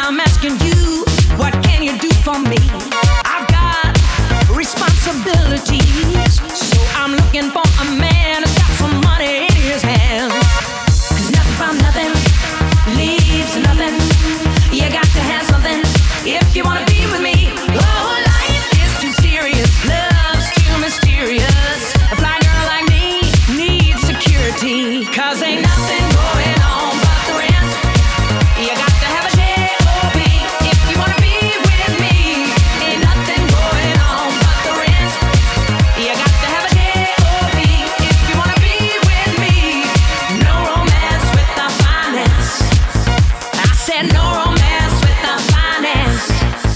I'm asking you, what can you do for me? I've got responsibilities, so I'm looking for a man who's got some money in his hands. 'Cause nothing from nothing leaves nothing. You got to have something if you wanna be with me. Oh, life is too serious, love's too mysterious. A fly girl like me needs security, 'cause ain't nothing going on but the rent. You got to have a J-O-B if you wanna be with me. Ain't nothing going on but the rent. You got to have a J-O-B if you wanna be with me. No romance without finance. I said no romance without finance.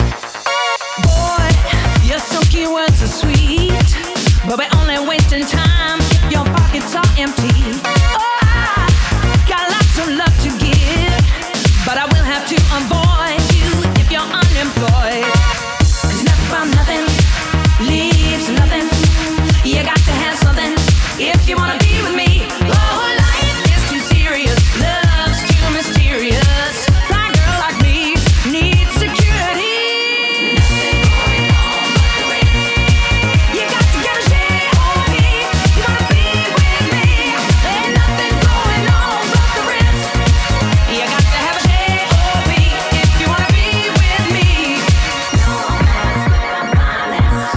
Boy, your silky words are sweet, but we're only wasting time if your pockets are empty. Oh, I got lots of love to give, but I will have to avoid you if you're unemployed. 'Cause nothing from nothing leaves nothing. You got to have something if you wanna be with me. Oh, life is too serious, love's too mysterious. Fly girl like me needs security. Nothing going on but the rent. You got to get a J-O-B. You wanna be with me. Ain't nothing going on but the rent. You got to have a J-O-B if you wanna be with me. No romance without finance.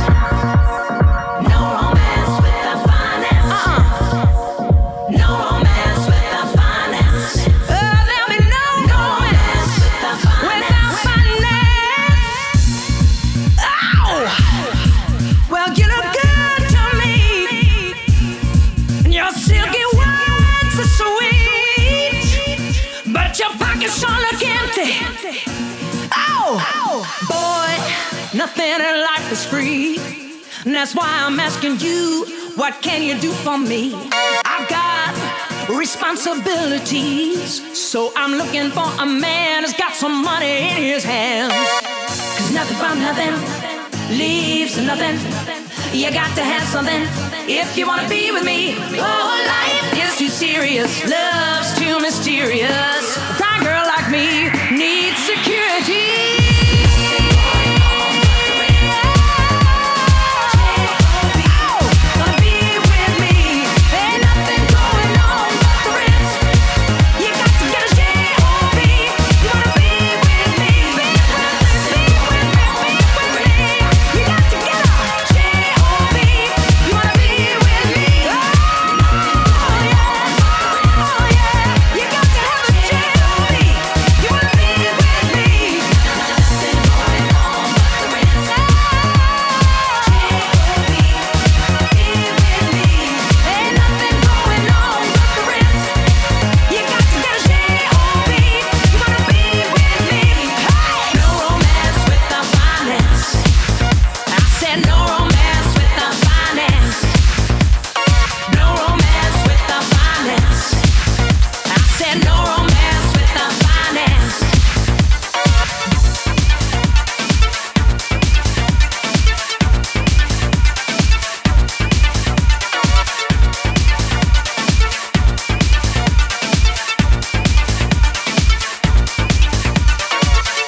No romance without finance. No romance without finance. There'll be no romance without finance. Oh! Well, you look good to me. And your silky words are sweet, but your pockets sure look empty. Oh! Boy, nothing in life is free. And that's why I'm asking you, what can you do for me? I've got responsibilities, so I'm looking for a man who's got some money in his hands. 'Cause nothing from nothing leaves nothing. You got to have something if you wanna be with me. Oh, life is too serious, love's too mysterious.